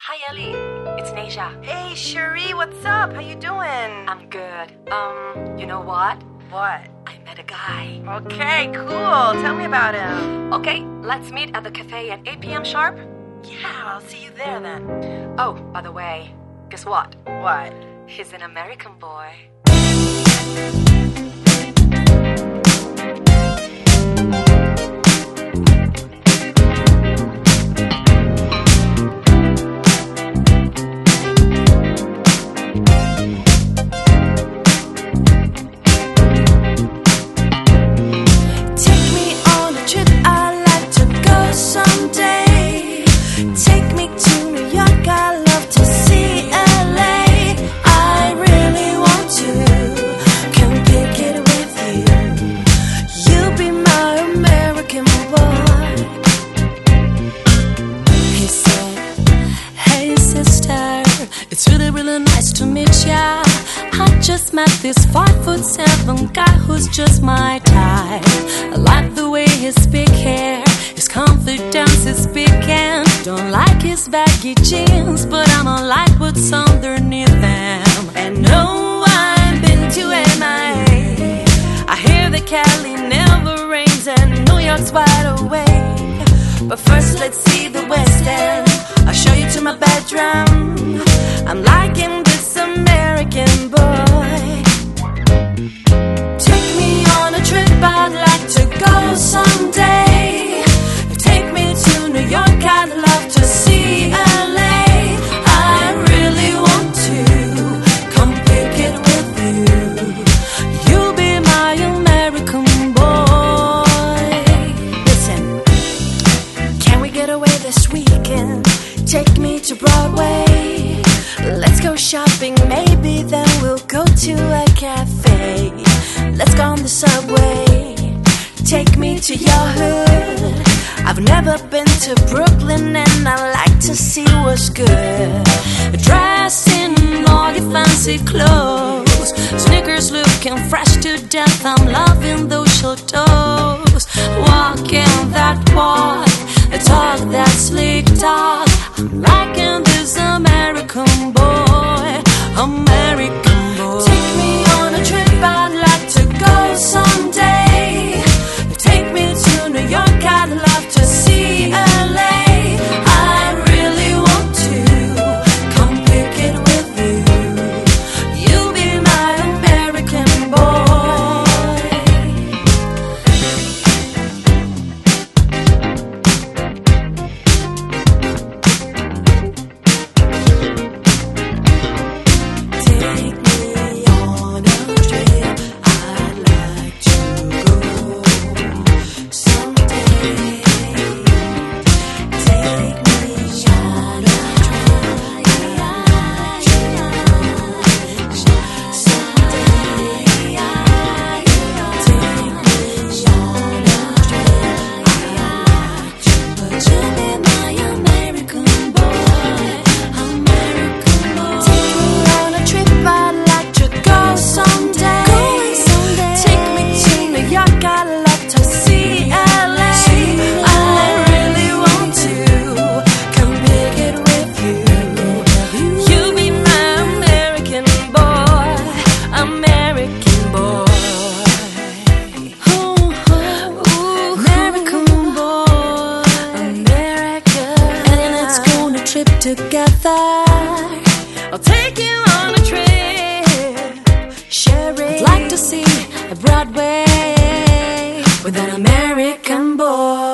Hi Ellie, it's Nasia. Hey Cherie, what's up? How you doing? I'm good. You know what? What? I met a guy. Okay, cool. Tell me about him. Okay, let's meet at the cafe at 8 p.m. sharp. Yeah, I'll see you there then. Oh, by the way, guess what? What? He's an American boy. It's really nice to meet ya. I just met this 5'7" guy who's just my type. I like the way he speak here, his confidence is speaking. Don't like his baggy jeans, but I'ma like what's underneath them. And no, I've been to MIA. I hear that Cali never rains and New York's wide awake. But first let's see the West End. I'll show you to my bedroom. I'm liking this American boy. Take me on a trip, I'd like to go someday. Take me to New York, I'd love to see LA. I really want to come pick it with you. You'll be my American boy. Listen, can we get away this weekend? Take me to Broadway. Let's go shopping, maybe then we'll go to a cafe. Let's go on the subway. Take me to your hood. I've never been to Brooklyn and I like to see what's good. Dressed in all your fancy clothes, sneakers looking fresh to death. I'm loving those short toes. Walking that walk, talk that sleek talk. I'm liking this American boy, American boy. Take me on a trip, I'd like to go someday. Take me to New York, I'd love to see LA. I really want to come pick it with you. You'll be my American boy. Together, I'll take you on a trip. Sherry, I'd like to see a Broadway with an American boy.